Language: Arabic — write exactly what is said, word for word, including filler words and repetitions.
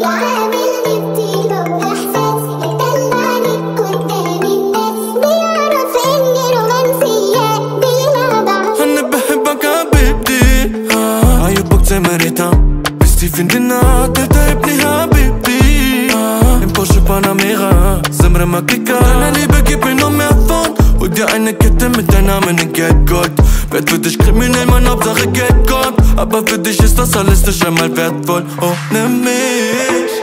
يعاملني بطيبة وإحساس، يدلعني قدام الناس، بيعرف إني رومانسية بيلعب على. أنا بحبك حبيبتي، آه عيوبك زي مريتا بستي فيندنا تتعبني حبيبتي. آه en Porsche Panamera زمرة ما كيكا. أنا اللي begib mir noch mehr von und dir eine Kette mit deinem Namen in Geldgold. Werd für dich kriminell, mein Hauptsache Geld kommt, aber für dich ist das alles nicht einmal wertvoll. Oh, nimm mich.